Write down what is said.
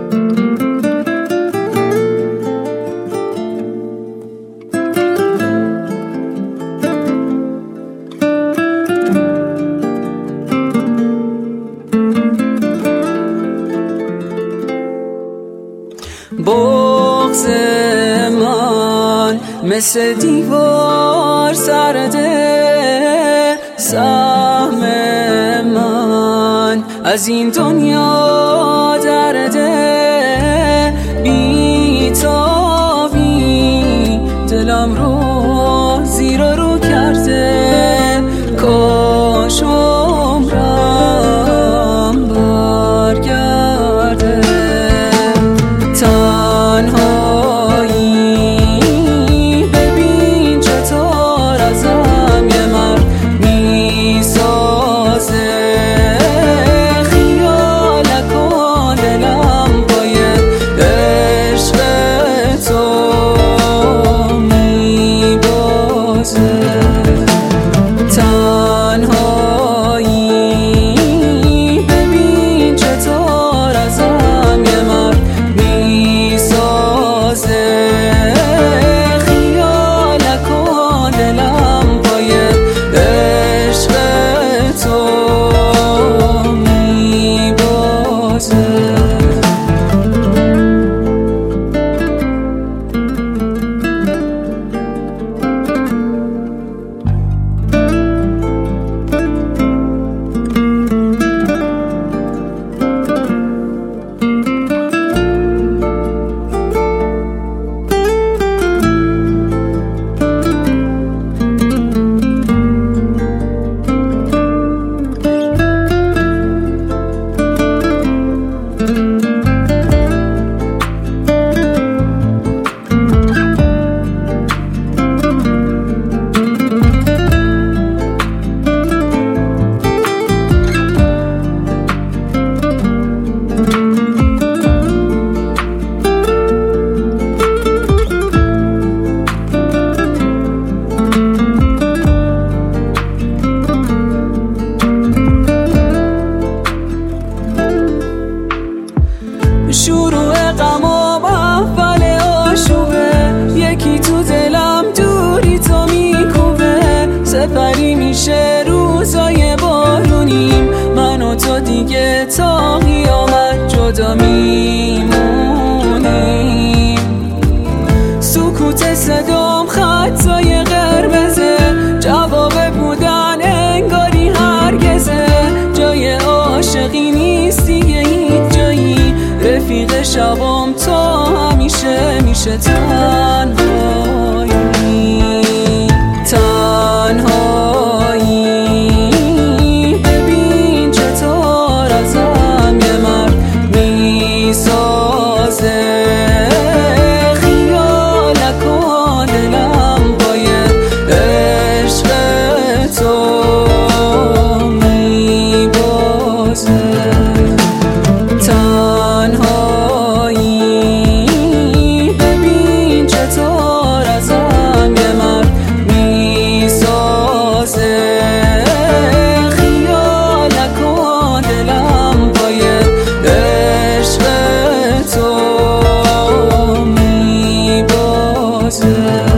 بغض من مثل دیوار سرده، سهم من از این دنیا درده، بی تابی دلم رو زیر و رو کرده، کاش عمرم برگرده. تنهایی ببین چطور ازم یه مرد میسازه، خیال نکن دلم پای عشق تو میبازه. تنهایی ببین چطور ازم یه مرد خیال نکن دلم پای عشق تو میبازه. شروع غم و اول آشوبه، یکی تو دلم دوری تو میکوبه، سپری میشه روزای بارونیم، من و تو دیگه تا قیامت جدا میمونیم. سکوت صدام خطای قرمزه، جواب بودن انگاری هرگزه، جای عاشقی نیست دیگه هیچ جایی، رفیق شبام تا همیشه میشه تنهایی. تنهایی ببین چطور ازم یه مرد میسازه، خیال نکن دلم پای عشق تو میبازه. تنهایی ببین چطور ازم یه مرد میسازه، خیال نکن دلم پای عشق تو میبازه.